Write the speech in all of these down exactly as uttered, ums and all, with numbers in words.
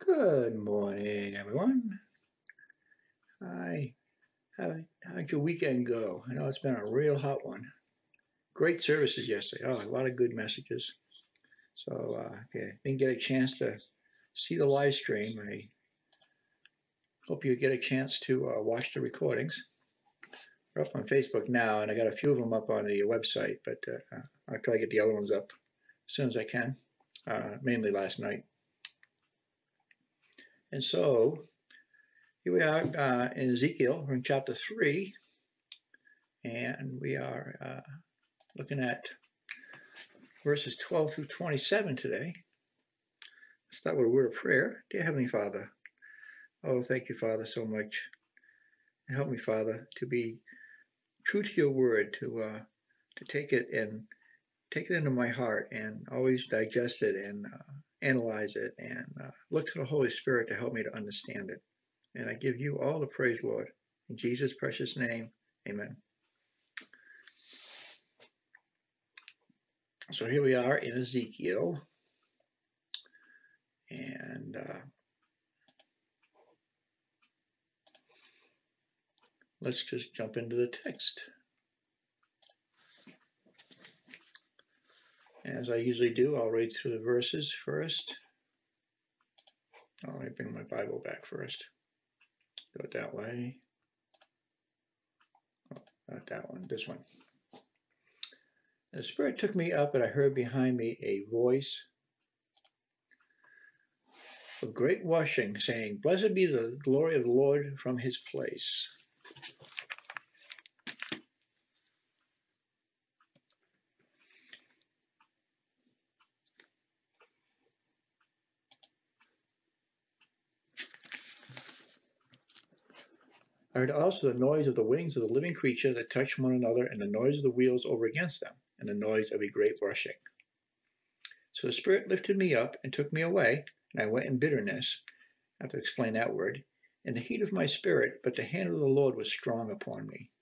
Good morning, everyone. Hi. How, how'd your weekend go? I know it's been a real hot one. Great services yesterday. Oh, a lot of good messages. So, uh, if you didn't get a chance to see the live stream, I hope you get a chance to uh, watch the recordings. They're up on Facebook now, and I got a few of them up on the website, but uh, I'll try to get the other ones up as soon as I can, uh, mainly last night. And so, here we are uh, in Ezekiel. We're in chapter three, and we are uh, looking at verses twelve through twenty-seven today. Let's start with a word of prayer. Dear Heavenly Father, oh, thank you, Father, so much. And help me, Father, to be true to your word, to uh, to take it and take it into my heart and always digest it and uh, analyze it and uh, look to the Holy Spirit to help me to understand it. And I give you all the praise, Lord. In Jesus' precious name, amen. So here we are in Ezekiel. And uh, let's just jump into the text. As I usually do, I'll read through the verses first. Oh, let me bring my Bible back first. Do it that way. Oh, not that one, this one. The Spirit took me up, and I heard behind me a voice of great washing, saying, Blessed be the glory of the Lord from his place. I heard also the noise of the wings of the living creature that touched one another, and the noise of the wheels over against them, and the noise of a great rushing. So the Spirit lifted me up and took me away, and I went in bitterness. I have to explain that word. In the heat of my spirit, but the hand of the Lord was strong upon me.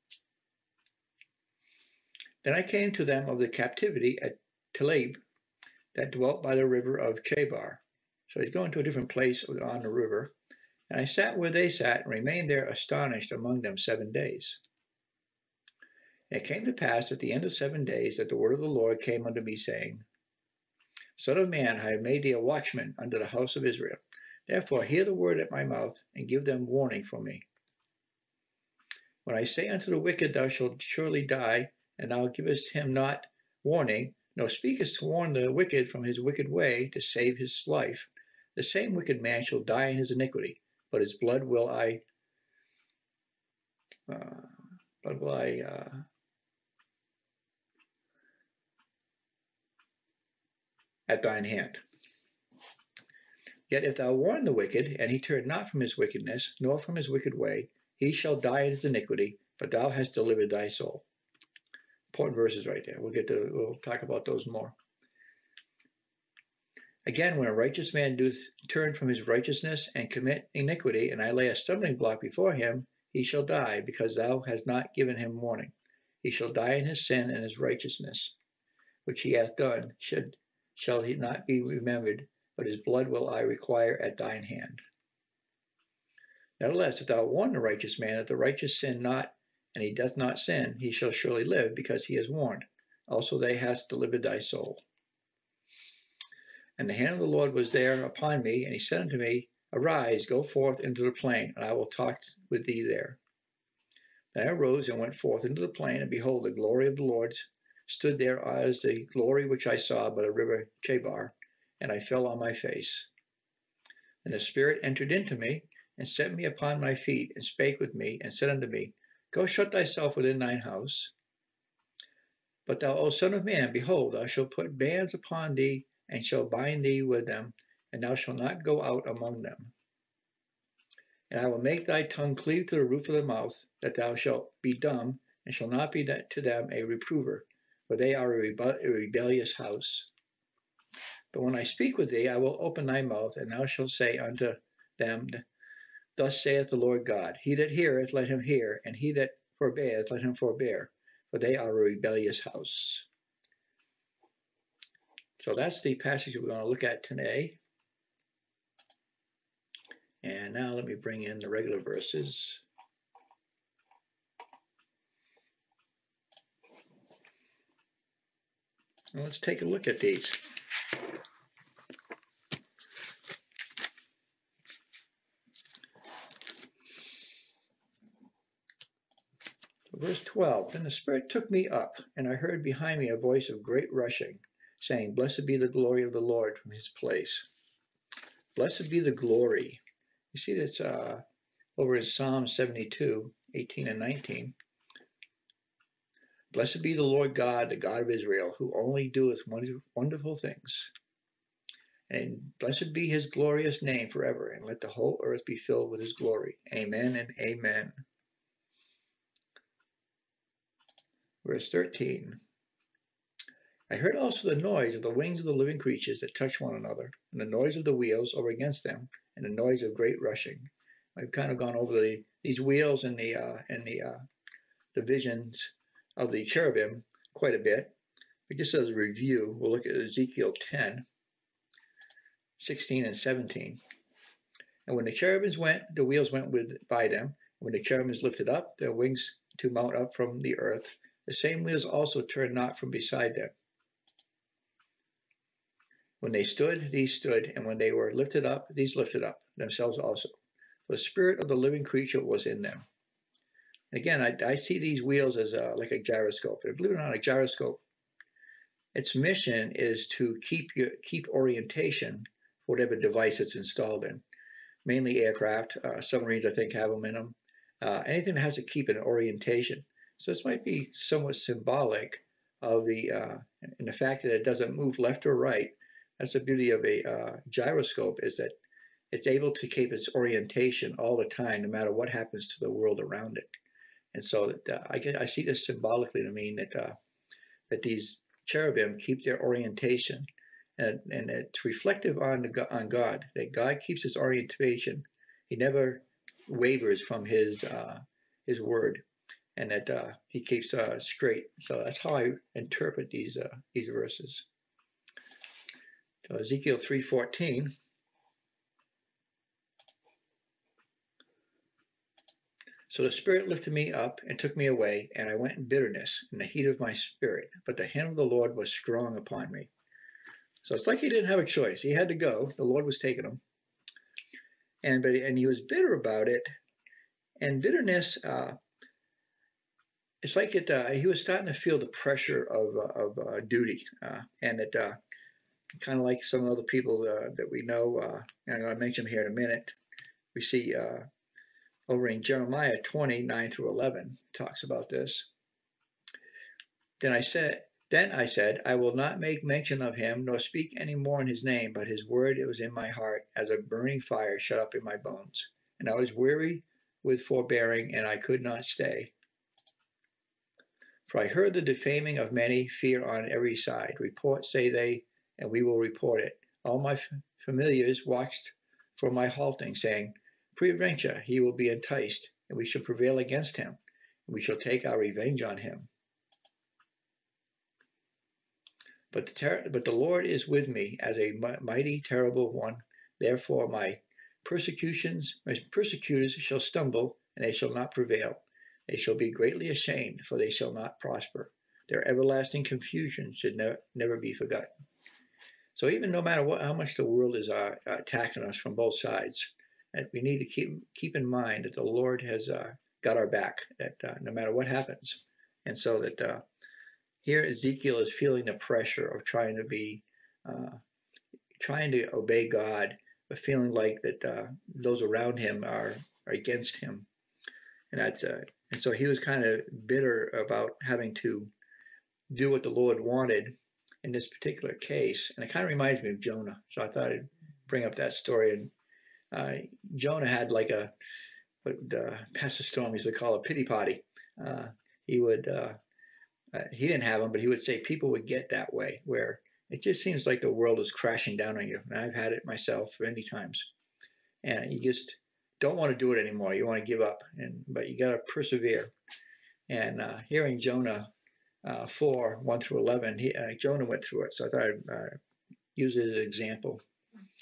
Then I came to them of the captivity at Telab, that dwelt by the river of Chebar. So he's going to a different place on the river. And I sat where they sat, and remained there astonished among them seven days. And it came to pass at the end of seven days that the word of the Lord came unto me, saying, Son of man, I have made thee a watchman unto the house of Israel. Therefore hear the word at my mouth, and give them warning for me. When I say unto the wicked, Thou shalt surely die, and thou givest him not warning, nor speakest to warn the wicked from his wicked way, to save his life, the same wicked man shall die in his iniquity, but his blood will I, uh, blood will I, uh, at thine hand. Yet if thou warn the wicked, and he turn not from his wickedness, nor from his wicked way, he shall die in his iniquity, but thou hast delivered thy soul. Important verses right there. We'll get to, we'll talk about those more. Again, when a righteous man doth turn from his righteousness and commit iniquity, and I lay a stumbling block before him, he shall die, because thou hast not given him warning. He shall die in his sin and his righteousness, which he hath done, should shall he not be remembered, but his blood will I require at thine hand. Nevertheless, if thou warn the righteous man that the righteous sin not, and he doth not sin, he shall surely live, because he is warned. Also thou hast delivered thy soul. And the hand of the Lord was there upon me, and he said unto me, Arise, go forth into the plain, and I will talk with thee there. Then I arose and went forth into the plain, and behold, the glory of the Lord stood there as the glory which I saw by the river Chebar, and I fell on my face. And the Spirit entered into me, and set me upon my feet, and spake with me, and said unto me, Go shut thyself within thine house. But thou, O son of man, behold, thou shalt put bands upon thee, and shall bind thee with them, and thou shalt not go out among them. And I will make thy tongue cleave to the roof of the mouth, that thou shalt be dumb, and shall not be to them a reprover, for they are a, rebe- a rebellious house. But when I speak with thee, I will open thy mouth, and thou shalt say unto them, Thus saith the Lord God, He that heareth, let him hear, and he that forbeareth, let him forbear, for they are a rebellious house. So that's the passage we're going to look at today. And now let me bring in the regular verses. And let's take a look at these. Verse twelve, Then the Spirit took me up, and I heard behind me a voice of great rushing, saying, Blessed be the glory of the Lord from his place. Blessed be the glory. You see that's uh, over in Psalm seventy-two, eighteen and nineteen. Blessed be the Lord God, the God of Israel, who only doeth wonderful things. And blessed be his glorious name forever, and let the whole earth be filled with his glory. Amen and amen. Verse thirteen. I heard also the noise of the wings of the living creatures that touch one another, and the noise of the wheels over against them, and the noise of great rushing. I've kind of gone over the, these wheels and the uh, and the uh, the visions of the cherubim quite a bit. But just as a review, we'll look at Ezekiel ten, sixteen and seventeen. And when the cherubims went, the wheels went with by them. When the cherubims lifted up their wings to mount up from the earth, the same wheels also turned not from beside them. When they stood, these stood, and when they were lifted up, these lifted up themselves also. The spirit of the living creature was in them. Again, I, I see these wheels as a, like a gyroscope. And believe it or not, a gyroscope, its mission is to keep your, keep orientation for whatever device it's installed in. Mainly aircraft, uh, submarines, I think, have them in them. Uh, anything that has to keep an orientation. So this might be somewhat symbolic of the, uh, and the fact that it doesn't move left or right. That's the beauty of a uh, gyroscope, is that it's able to keep its orientation all the time, no matter what happens to the world around it. And so uh, I, get, I see this symbolically to mean that uh, that these cherubim keep their orientation, and, and it's reflective on the, on God, that God keeps his orientation. He never wavers from his uh, his word, and that uh, he keeps uh, straight. So that's how I interpret these uh, these verses. So Ezekiel three fourteen. So the Spirit lifted me up and took me away, and I went in bitterness in the heat of my spirit. But the hand of the Lord was strong upon me. So it's like he didn't have a choice. He had to go. The Lord was taking him, and but and he was bitter about it. And bitterness, uh, it's like it. Uh, he was starting to feel the pressure of uh, of uh, duty, uh, and it uh, kind of like some other people uh, that we know. Uh, and I'll mention them here in a minute. We see uh, over in Jeremiah twenty-nine through eleven talks about this. Then I said, Then I said, I will not make mention of him, nor speak any more in his name, but his word it was in my heart, as a burning fire shut up in my bones. And I was weary with forbearing, and I could not stay. For I heard the defaming of many, fear on every side. Report, say they, and we will report it. All my familiars watched for my halting, saying, Peradventure he will be enticed, and we shall prevail against him, and we shall take our revenge on him. But the, ter- but the Lord is with me as a mighty, terrible one. Therefore my persecutions, my persecutors shall stumble, and they shall not prevail. They shall be greatly ashamed, for they shall not prosper. Their everlasting confusion should ne- never be forgotten. So even no matter what, how much the world is uh, attacking us from both sides, that we need to keep keep in mind that the Lord has uh, got our back. That uh, no matter what happens, and so that uh, here Ezekiel is feeling the pressure of trying to be, uh, trying to obey God, but feeling like that uh, those around him are, are against him, and that's uh, and so he was kind of bitter about having to do what the Lord wanted in this particular case, and it kind of reminds me of Jonah. So I thought I'd bring up that story. And uh, Jonah had like a what uh, Pastor Storm used to call a pity party. Uh, he would. Uh, Uh, he didn't have them, but he would say people would get that way, where it just seems like the world is crashing down on you. And I've had it myself many times, and you just don't want to do it anymore. You want to give up, and but you got to persevere. And uh, here in Jonah uh, four one through eleven, he, uh, Jonah went through it, so I thought I'd uh, use it as an example.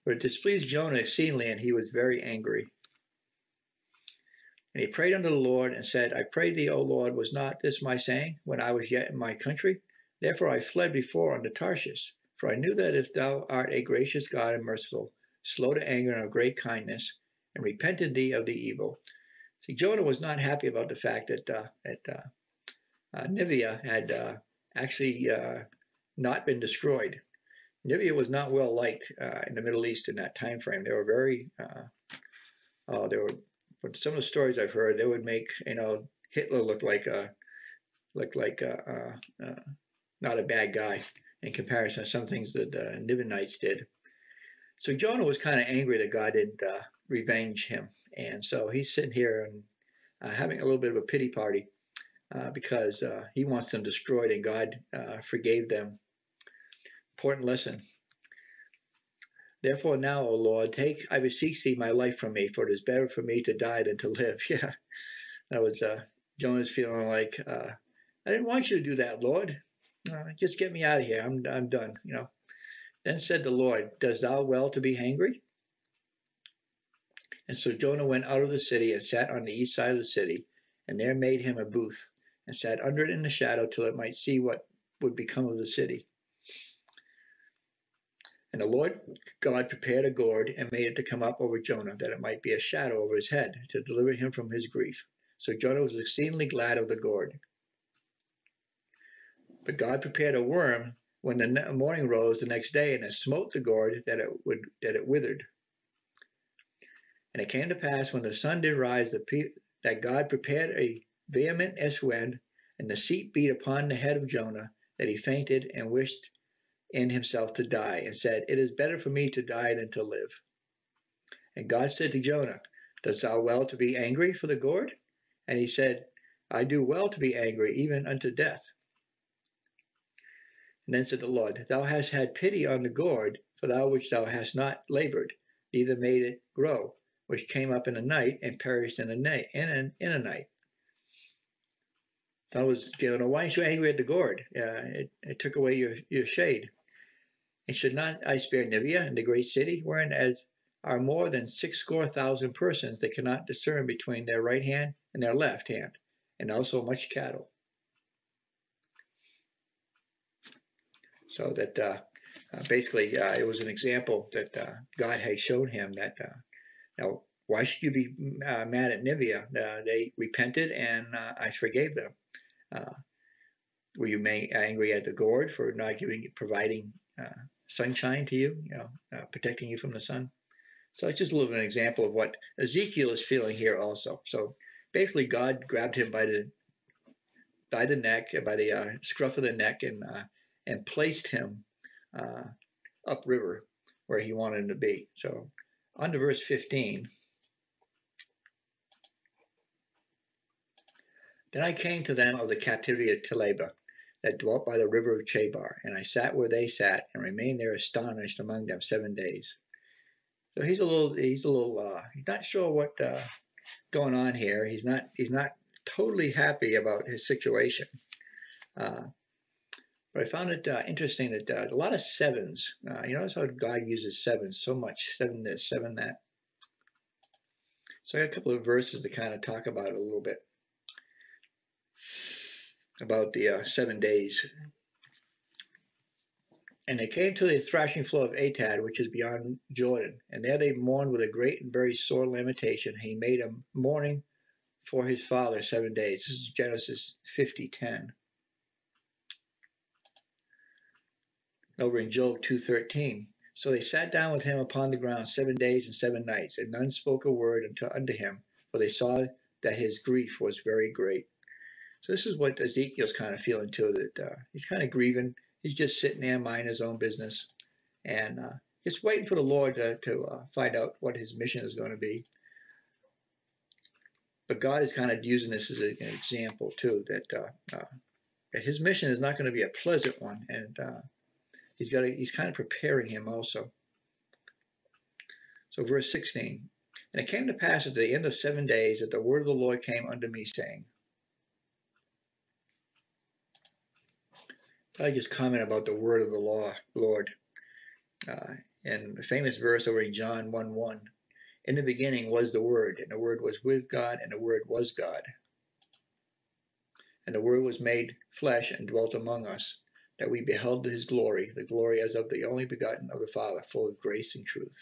But it displeased Jonah exceedingly, and he was very angry. And he prayed unto the Lord, and said, I pray thee, O Lord, was not this my saying, when I was yet in my country? Therefore I fled before unto Tarshish. For I knew that if thou art a gracious God and merciful, slow to anger and of great kindness, and repented thee of the evil. See, Jonah was not happy about the fact that uh, that uh, uh, Nineveh had uh, actually uh, not been destroyed. Nineveh was not well liked uh, in the Middle East in that time frame. They were very, uh, uh, they were. From some of the stories I've heard, they would make you know Hitler look like a look like a, uh, uh, not a bad guy in comparison to some things that the Ninevites did. So Jonah was kind of angry that God didn't uh, revenge him, and so he's sitting here and uh, having a little bit of a pity party uh, because uh, he wants them destroyed, and God uh, forgave them. Important lesson. Therefore now, O Lord, take, I beseech thee, my life from me, for it is better for me to die than to live. Yeah, that was uh, Jonah's feeling like, uh, I didn't want you to do that, Lord. Uh, just get me out of here. I'm, I'm done, you know. Then said the Lord, dost thou well to be hangry? And so Jonah went out of the city and sat on the east side of the city, and there made him a booth, and sat under it in the shadow till it might see what would become of the city. And the Lord God prepared a gourd and made it to come up over Jonah, that it might be a shadow over his head, to deliver him from his grief. So Jonah was exceedingly glad of the gourd. But God prepared a worm when the morning rose the next day, and it smote the gourd that it would that it withered. And it came to pass when the sun did rise that God prepared a vehement east wind, and the sea beat upon the head of Jonah, that he fainted and wished in himself to die, and said, It is better for me to die than to live. And God said to Jonah, Dost thou well to be angry for the gourd? And he said, I do well to be angry, even unto death. And then said the Lord, Thou hast had pity on the gourd, for thou which thou hast not labored, neither made it grow, which came up in a night and perished in a night. In, an, in a night. So I was, you know, why aren't you angry at the gourd? Uh, it, it took away your, your shade. And should not I spare Nineveh and the great city, wherein as are more than six score thousand persons that cannot discern between their right hand and their left hand, and also much cattle. So that uh, uh, basically uh, it was an example that uh, God had shown him that uh, now why should you be uh, mad at Nineveh? Uh, they repented and uh, I forgave them. Uh, were you angry at the gourd for not giving, providing uh, sunshine to you, you know, uh, protecting you from the sun? So it's just a little bit of an example of what Ezekiel is feeling here also. So basically God grabbed him by the by the neck, by the uh, scruff of the neck, and uh, and placed him uh, upriver where he wanted him to be. So on to verse fifteen. Then I came to them of the captivity of Telabah, that dwelt by the river of Chebar, and I sat where they sat, and remained there astonished among them seven days. So he's a little, he's a little, uh, he's not sure what uh, going on here. He's not, he's not totally happy about his situation. Uh, but I found it uh, interesting that uh, a lot of sevens. Uh, you notice how God uses sevens so much, seven this, seven that. So I got a couple of verses to kind of talk about it a little bit, about the uh, seven days. And they came to the thrashing floor of Atad, which is beyond Jordan. And there they mourned with a great and very sore lamentation. He made a mourning for his father seven days. This is Genesis fifty ten. Over in Job two thirteen. So they sat down with him upon the ground seven days and seven nights, and none spoke a word unto, unto him, for they saw that his grief was very great. So this is what Ezekiel's kind of feeling too, that uh, he's kind of grieving. He's just sitting there minding his own business, and uh, just waiting for the Lord to, to uh, find out what his mission is going to be. But God is kind of using this as a, an example too, that, uh, uh, that his mission is not going to be a pleasant one, and uh, he's got to, he's kind of preparing him also. So verse sixteen, and it came to pass at the end of seven days that the word of the Lord came unto me, saying, I just comment about the word of the law, Lord. Uh, And a famous verse over in John one one, in the beginning was the Word, and the Word was with God, and the Word was God. And the Word was made flesh and dwelt among us, that we beheld his glory, the glory as of the only begotten of the Father, full of grace and truth.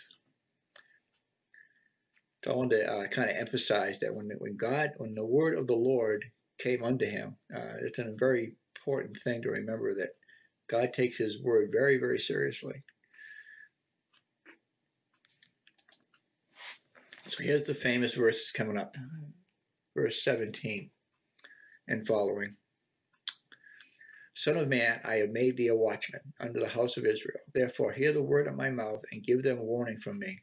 So I want to uh, kind of emphasize that when when God, when the word of the Lord came unto him, uh, it's a very important thing to remember that God takes his word very, very seriously. So here's the famous verses coming up, verse seventeen and following. Son of man, I have made thee a watchman unto the house of Israel. Therefore hear the word of my mouth, and give them warning from me.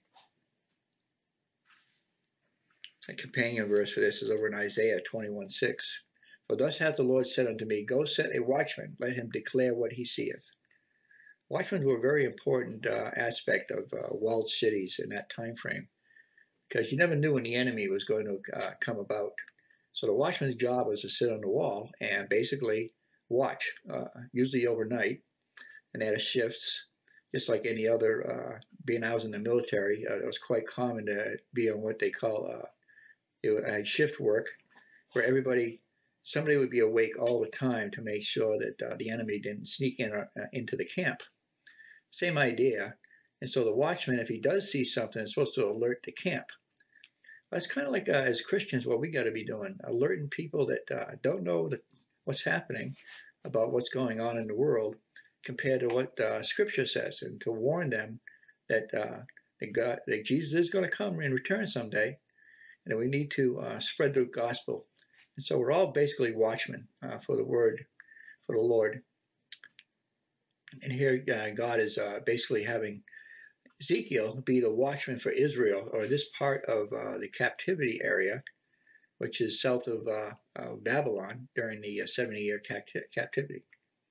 A companion verse for this is over in Isaiah twenty-one six. For thus hath the Lord said unto me, Go set a watchman, let him declare what he seeth. Watchmen were a very important uh, aspect of uh, walled cities in that time frame, because you never knew when the enemy was going to uh, come about. So the watchman's job was to sit on the wall and basically watch, uh, usually overnight, and they had shifts, just like any other. Uh, being I was in the military, uh, it was quite common to be on what they call uh, it had shift work, where everybody, somebody would be awake all the time to make sure that uh, the enemy didn't sneak in uh, into the camp. Same idea. And so the watchman, if he does see something, is supposed to alert the camp. That's kind of like uh, as Christians, what we got to be doing, alerting people that uh, don't know that what's happening about what's going on in the world compared to what uh, Scripture says, and to warn them that uh, that, God, that Jesus is going to come and return someday, and that we need to uh, spread the gospel. And so we're all basically watchmen uh, for the word, for the Lord. And here uh, God is uh, basically having Ezekiel be the watchman for Israel, or this part of uh, the captivity area, which is south of uh, uh, Babylon during the uh, seventy-year captivity.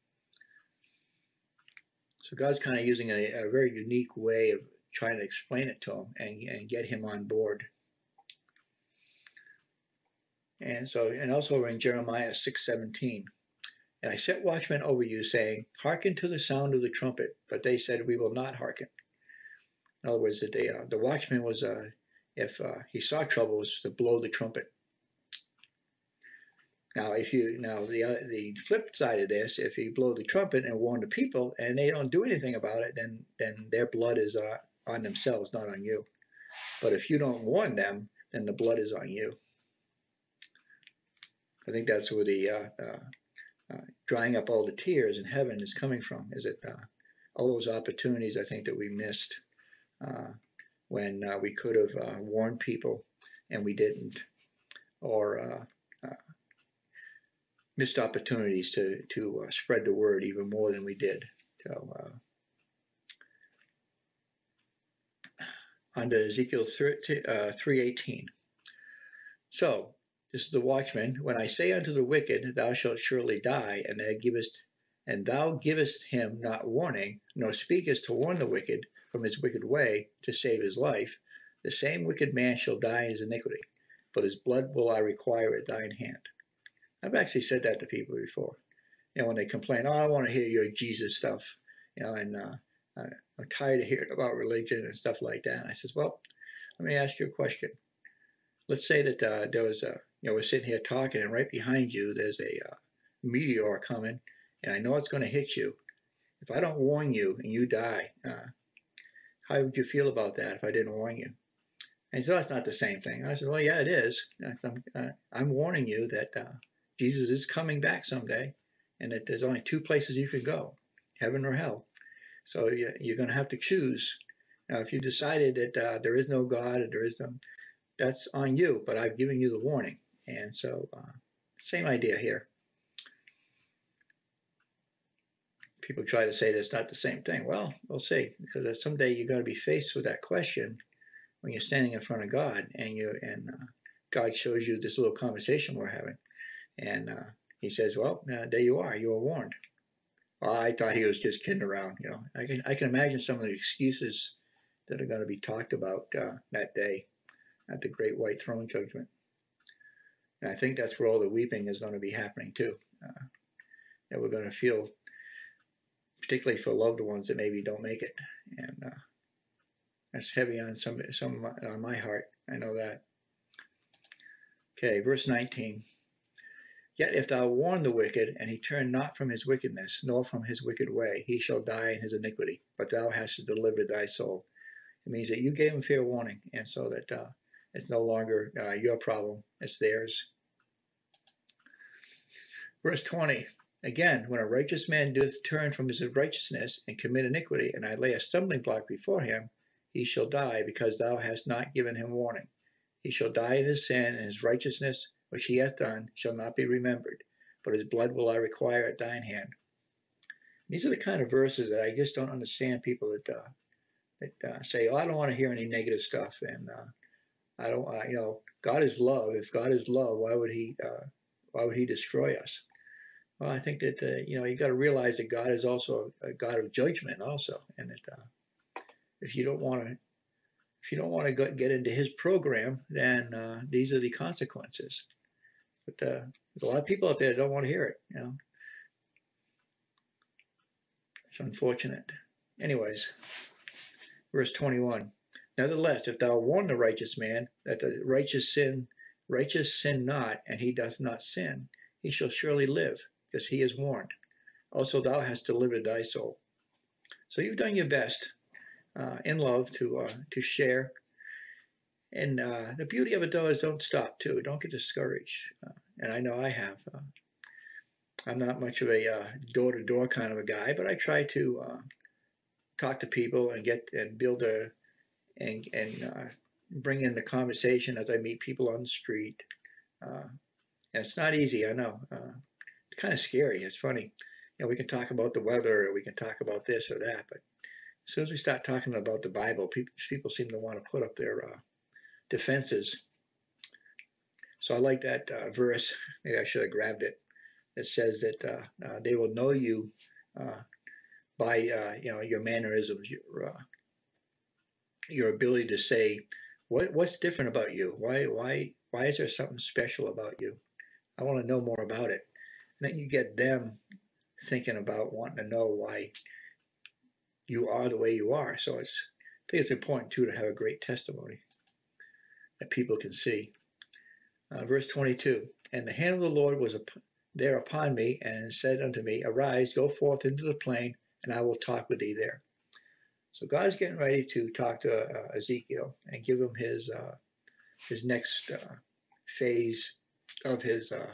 So God's kind of using a, a very unique way of trying to explain it to him and, and get him on board. And so, and also in Jeremiah six seventeen, and I set watchmen over you, saying, Hearken to the sound of the trumpet. But they said, We will not hearken. In other words, that they, uh, the watchman was, uh, if uh, he saw trouble, was to blow the trumpet. Now, if you now the uh, the flip side of this, if you blow the trumpet and warn the people, and they don't do anything about it, then then their blood is uh, on themselves, not on you. But if you don't warn them, then the blood is on you. I think that's where the uh, uh, uh, drying up all the tears in heaven is coming from. Is it uh, all those opportunities I think that we missed uh, when uh, we could have uh, warned people and we didn't, or uh, uh, missed opportunities to to uh, spread the word even more than we did. So uh, on to Ezekiel three eighteen. So this is the watchman. When I say unto the wicked, Thou shalt surely die, and thou givest and thou givest him not warning, nor speakest to warn the wicked from his wicked way to save his life, the same wicked man shall die in his iniquity, but his blood will I require at thine hand. I've actually said that to people before. You know, when they complain, oh, I want to hear your Jesus stuff, you know, and uh, I'm tired of hearing about religion and stuff like that. And I says, well, let me ask you a question. Let's say that uh, there was a, you know, we're sitting here talking, and right behind you there's a uh, meteor coming, and I know it's going to hit you. If I don't warn you and you die, uh, how would you feel about that if I didn't warn you? And so that's not the same thing. I said, well, yeah, it is. I'm, uh, I'm warning you that uh, Jesus is coming back someday, and that there's only two places you could go, heaven or hell. So you, you're going to have to choose. Now, if you decided that uh, there is no God, or there is no, that's on you, but I've given you the warning. And so, uh, same idea here. People try to say that's not the same thing. Well, we'll see, because someday you're going to be faced with that question when you're standing in front of God, and you and uh, God shows you this little conversation we're having, and uh, He says, "Well, uh, there you are. You were warned." Well, I thought He was just kidding around. You know, I can I can imagine some of the excuses that are going to be talked about uh, that day at the Great White Throne Judgment, and I think that's where all the weeping is going to be happening too. Uh, that we're going to feel, particularly for loved ones that maybe don't make it, and uh, That's heavy on some some on my heart. I know that. Okay, verse nineteen. Yet if thou warn the wicked, and he turn not from his wickedness, nor from his wicked way, he shall die in his iniquity. But thou hast delivered thy soul. It means that you gave him fair warning, and so that uh, it's no longer uh, your problem; it's theirs. Verse twenty. Again, when a righteous man doth turn from his righteousness and commit iniquity, and I lay a stumbling block before him, he shall die, because thou hast not given him warning. He shall die in his sin, and his righteousness which he hath done shall not be remembered, but his blood will I require at thine hand. These are the kind of verses that I just don't understand. People that uh, that uh, say, "Oh, I don't want to hear any negative stuff," and uh, I don't, uh, you know, God is love. If God is love, why would He, uh, why would He destroy us? Well, I think that uh, you know you got to realize that God is also a God of judgment, also, and that uh, if you don't want to, if you don't want to get into His program, then uh, these are the consequences. But uh, there's a lot of people out there that don't want to hear it. You know, it's unfortunate. Anyways, verse twenty-one. Nevertheless, if thou warn the righteous man that the righteous sin, righteous sin not, and he doth not sin, he shall surely live, because he is warned. Also, thou hast delivered thy soul. So you've done your best uh, in love to uh, to share. And uh, the beauty of it, though, is don't stop too. Don't get discouraged. Uh, and I know I have. Uh, I'm not much of a uh, door-to-door kind of a guy, but I try to uh, talk to people and get and build a and and uh, bring in the conversation as I meet people on the street. Uh, and it's not easy, I know. Uh, it's kind of scary. It's funny. You know, we can talk about the weather, or we can talk about this or that, but as soon as we start talking about the Bible, people people seem to want to put up their uh, defenses. So I like that uh, verse. Maybe I should have grabbed it. It says that uh, uh, they will know you uh, by uh, you know your mannerisms, your uh, your ability to say what what's different about you. Why why why is there something special about you? I want to know more about it. And then you get them thinking about wanting to know why you are the way you are. So it's I think it's important too to have a great testimony that people can see. Uh, verse twenty-two. And the hand of the Lord was there upon me, and said unto me, Arise, go forth into the plain, and I will talk with thee there. So God's getting ready to talk to uh, Ezekiel and give him his uh, his next uh, phase of his uh,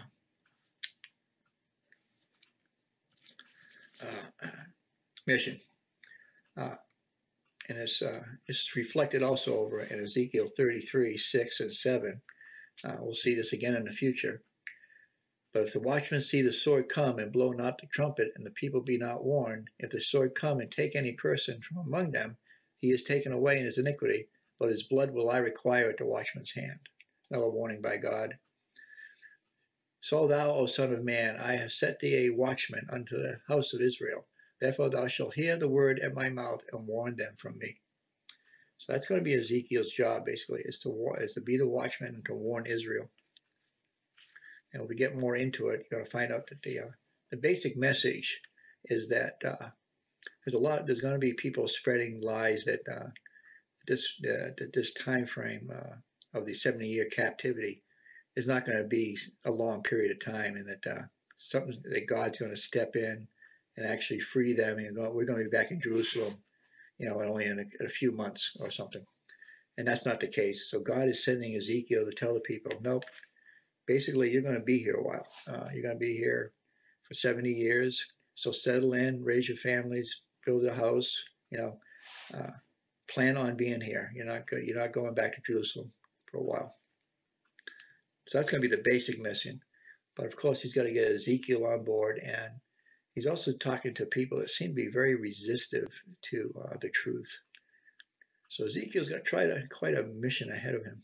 uh, mission. Uh, and it's, uh, it's reflected also over in Ezekiel thirty-three, six and seven. Uh, we'll see this again in the future. But if the watchmen see the sword come and blow not the trumpet, and the people be not warned, if the sword come and take any person from among them, he is taken away in his iniquity, but his blood will I require at the watchman's hand. Another warning by God. So thou, O son of man, I have set thee a watchman unto the house of Israel. Therefore thou shalt hear the word at my mouth and warn them from me. So that's going to be Ezekiel's job, basically, is to is to be the watchman and to warn Israel. And if we get more into it, you're going to find out that the uh, the basic message is that uh, there's a lot. There's going to be people spreading lies that uh, this uh, that this time frame uh, of the seventy-year captivity is not going to be a long period of time, and that uh, something that God's going to step in and actually free them, and we're going to be back in Jerusalem, you know, only in a, in a few months or something. And that's not the case. So God is sending Ezekiel to tell the people, nope. Basically, you're going to be here a while. Uh, you're going to be here for seventy years. So settle in, raise your families, build a house. You know, uh, plan on being here. You're not go- you're not going back to Jerusalem for a while. So that's going to be the basic mission. But of course, he's got to get Ezekiel on board, and he's also talking to people that seem to be very resistive to uh, the truth. So Ezekiel's got try to quite a mission ahead of him.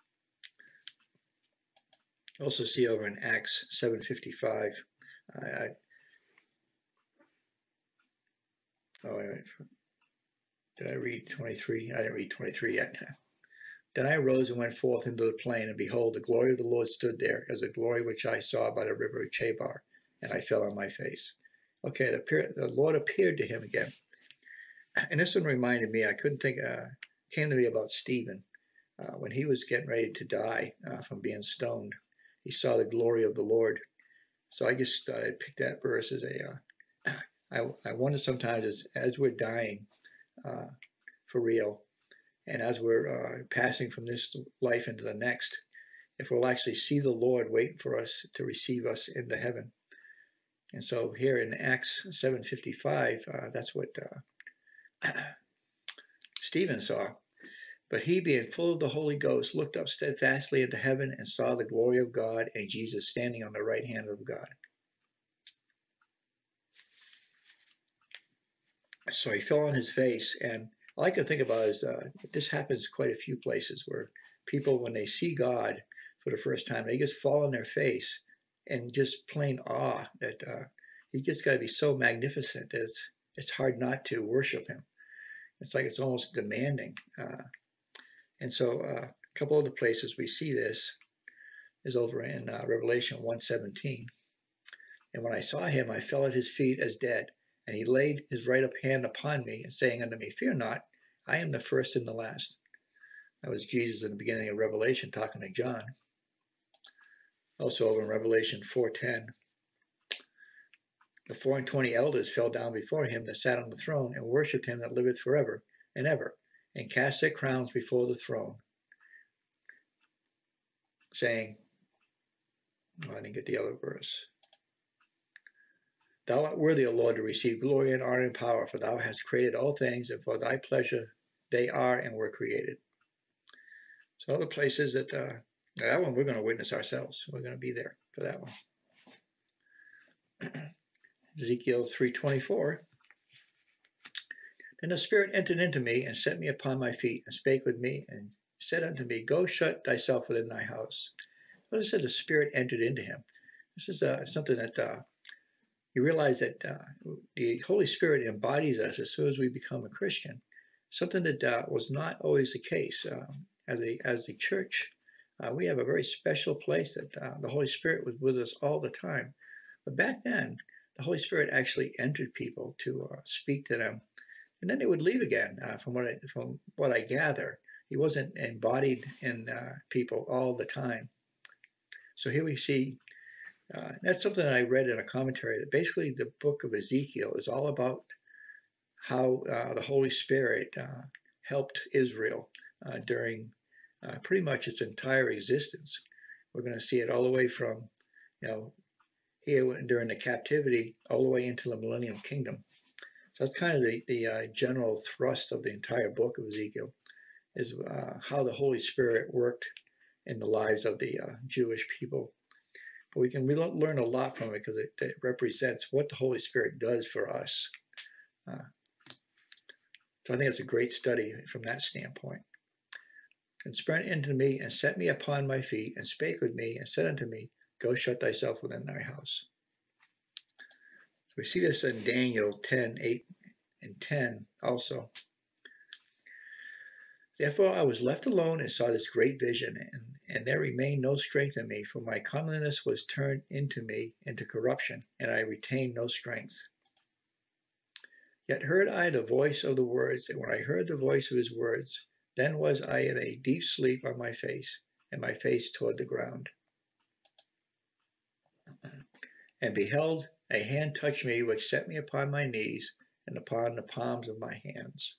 Also see over in Acts seven fifty-five. I, I oh wait, did I read twenty-three? I didn't read twenty-three yet. Then I arose and went forth into the plain, and behold, the glory of the Lord stood there, as the glory which I saw by the river of Chebar, and I fell on my face. Okay, the, the Lord appeared to him again. And this one reminded me, I couldn't think, uh, came to me about Stephen. Uh, when he was getting ready to die uh, from being stoned, he saw the glory of the Lord. So I just thought I'd pick that verse as a. Uh, I, I wonder sometimes as, as we're dying uh, for real, and as we're uh, passing from this life into the next, if we'll actually see the Lord waiting for us to receive us into heaven. And so here in Acts seven fifty-five, uh, that's what uh, Stephen saw. But he, being full of the Holy Ghost, looked up steadfastly into heaven and saw the glory of God and Jesus standing on the right hand of God. So he fell on his face, and all I can think about is uh, this happens quite a few places where people, when they see God for the first time, they just fall on their face and just plain awe that uh, he just got to be so magnificent that it's, it's hard not to worship him. It's like it's almost demanding. Uh, and so uh, a couple other places we see this is over in uh, Revelation one seventeen. And when I saw him, I fell at his feet as dead. And he laid his right up hand upon me, and saying unto me, Fear not, I am the first and the last. That was Jesus in the beginning of Revelation talking to John. Also over in Revelation four ten. The four and twenty elders fell down before him that sat on the throne, and worshipped him that liveth forever and ever, and cast their crowns before the throne, saying, oh, I didn't get the other verse. Thou art worthy, O Lord, to receive glory and honor and power, for thou hast created all things, and for thy pleasure they are and were created. So other places that, uh, that one we're going to witness ourselves. We're going to be there for that one. Ezekiel three twenty-four. Then the Spirit entered into me, and set me upon my feet, and spake with me, and said unto me, Go shut thyself within thy house. Well, it said the Spirit entered into him. This is uh, something that uh, you realize that uh, the Holy Spirit embodies us as soon as we become a Christian. Something that uh, was not always the case. Uh, as a as the church, uh, we have a very special place that uh, the Holy Spirit was with us all the time. But back then, the Holy Spirit actually entered people to uh, speak to them, and then they would leave again. Uh, from what I, from what I gather, he wasn't embodied in uh, people all the time. So here we see. Uh, that's something that I read in a commentary, that basically the book of Ezekiel is all about how uh, the Holy Spirit uh, helped Israel uh, during uh, pretty much its entire existence. We're going to see it all the way from, you know, here during the captivity all the way into the Millennium Kingdom. So that's kind of the, the uh, general thrust of the entire book of Ezekiel, is uh, how the Holy Spirit worked in the lives of the uh, Jewish people. But we can learn a lot from it because it, it represents what the Holy Spirit does for us. Uh, so I think it's a great study from that standpoint. And sprang into me, and set me upon my feet, and spake with me, and said unto me, Go shut thyself within thy house. So we see this in Daniel ten, eight and ten also. Therefore I was left alone, and saw this great vision, and, and there remained no strength in me, for my comeliness was turned into me into corruption, and I retained no strength. Yet heard I the voice of the words, and when I heard the voice of his words, then was I in a deep sleep on my face, and my face toward the ground. And beheld, a hand touched me, which set me upon my knees, and upon the palms of my hands.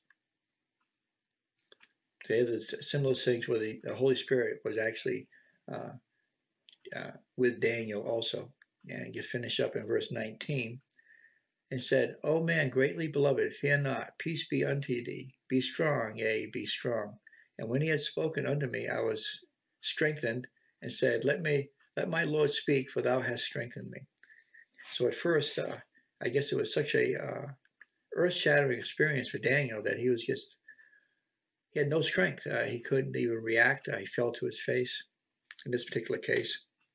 So there's similar things where the, the Holy Spirit was actually uh, uh, with Daniel also. And you finish up in verse nineteen. And said, O man greatly beloved, fear not, peace be unto thee, be strong, yea, be strong. And when he had spoken unto me, I was strengthened, and said, Let me, let my Lord speak, for thou hast strengthened me. So at first, uh, I guess it was such a uh, earth-shattering experience for Daniel that he was just, he had no strength. Uh, he couldn't even react. Uh, he fell to his face in this particular case.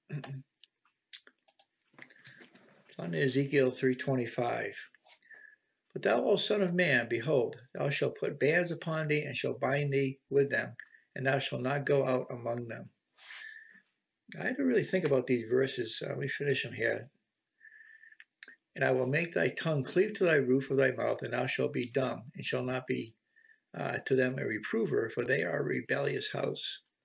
On to Ezekiel three twenty-five. But thou, O son of man, behold, thou shalt put bands upon thee, and shalt bind thee with them, and thou shalt not go out among them. I had to really think about these verses. Uh, let me finish them here. And I will make thy tongue cleave to thy roof of thy mouth, and thou shalt be dumb, and shalt not be uh, to them a reprover, for they are a rebellious house.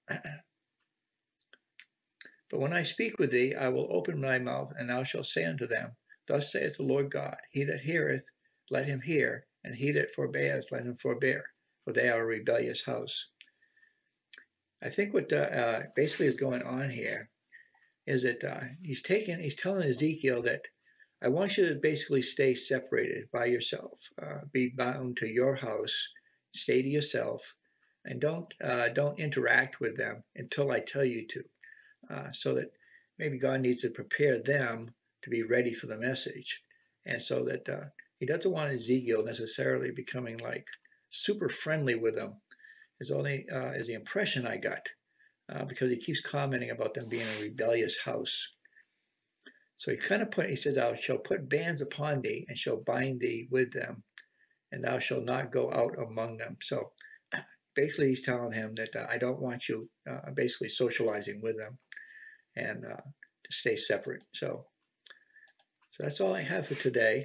But when I speak with thee, I will open my mouth, and thou shalt say unto them, Thus saith the Lord God, He that heareth, let him hear, and he that forbeareth, let him forbear, for they are a rebellious house. I think what uh, uh, basically is going on here is that uh, he's taking, he's telling Ezekiel that I want you to basically stay separated by yourself, uh, be bound to your house, stay to yourself, and don't uh, don't interact with them until I tell you to, uh, so that maybe God needs to prepare them to be ready for the message, and so that uh, he doesn't want Ezekiel necessarily becoming like super friendly with them. Is only uh, is the impression I got, uh, because he keeps commenting about them being a rebellious house. So he kind of put, he says, I shall put bands upon thee and shall bind thee with them, and thou shalt not go out among them. So basically, he's telling him that uh, I don't want you uh, basically socializing with them and uh, to stay separate. So, so that's all I have for today.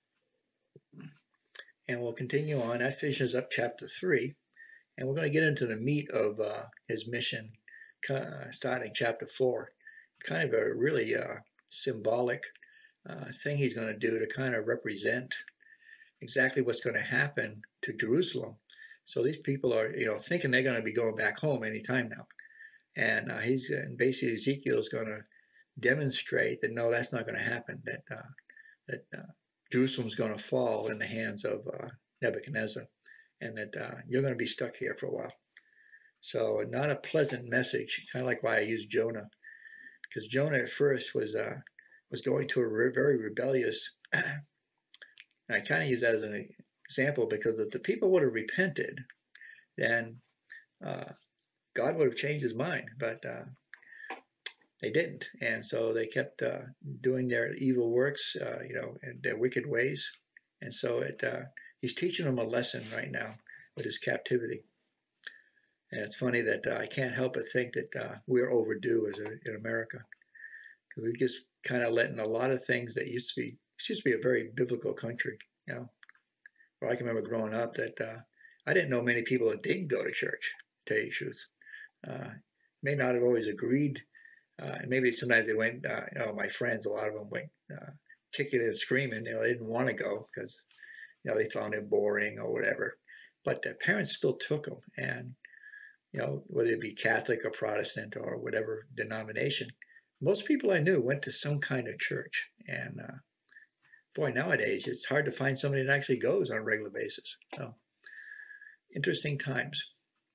And we'll continue on. That finishes up chapter three. And we're going to get into the meat of uh, his mission, uh, starting chapter four. Kind of a really uh, symbolic uh, thing he's going to do to kind of represent exactly what's going to happen to Jerusalem. So these people are, you know, thinking they're going to be going back home anytime now. And uh, he's and basically Ezekiel's going to demonstrate that no, that's not going to happen. That uh, that uh, Jerusalem's going to fall in the hands of uh, Nebuchadnezzar, and that uh, you're going to be stuck here for a while. So not a pleasant message. Kind of like why I used Jonah, because Jonah at first was uh, was going to a re- very rebellious. And I kind of use that as an example because if the people would have repented, then uh, God would have changed his mind. But uh, they didn't, and so they kept uh, doing their evil works, uh, you know, and their wicked ways. And so it uh, he's teaching them a lesson right now with his captivity. And it's funny that uh, I can't help but think that uh, we're overdue as a, in America, because we're just kind of letting a lot of things that used to be, it used to be a very biblical country, you know. Well, I can remember growing up that uh, I didn't know many people that didn't go to church, to tell you the truth. Uh, may not have always agreed. Uh, and maybe sometimes they went, uh, you know, my friends, a lot of them went uh, kicking and screaming. You know, they didn't want to go because, you know, they found it boring or whatever. But their parents still took them. And, you know, whether it be Catholic or Protestant or whatever denomination, most people I knew went to some kind of church. And uh, boy, nowadays it's hard to find somebody that actually goes on a regular basis. So interesting times.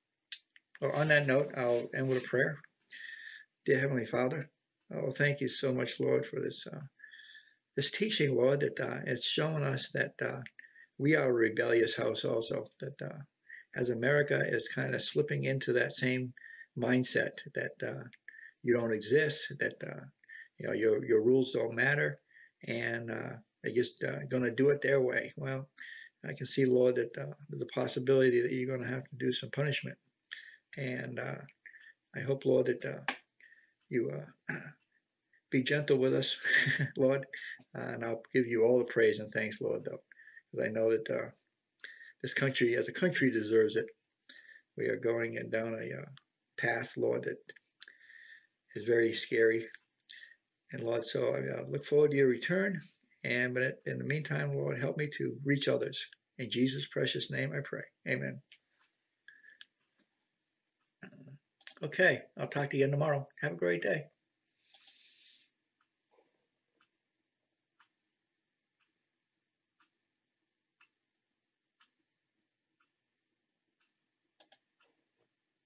Well, on that note, I'll end with a prayer. Dear Heavenly Father, oh, thank you so much, Lord, for this uh, this teaching, Lord, that uh, it's shown us that uh, we are a rebellious house also, that uh, as America is kind of slipping into that same mindset that uh, you don't exist, that uh, you know your your rules don't matter, and uh, they're just uh, going to do it their way. Well, I can see, Lord, that uh, there's a possibility that you're going to have to do some punishment, and uh, I hope, Lord, that uh, you uh, be gentle with us, Lord, uh, and I'll give you all the praise and thanks, Lord, though, because I know that uh, this country, as a country, deserves it. We are going down a uh, path, Lord, that is very scary. And Lord, so I uh, look forward to your return. And but in the meantime, Lord, help me to reach others. In Jesus' precious name I pray. Amen. Okay, I'll talk to you again tomorrow. Have a great day.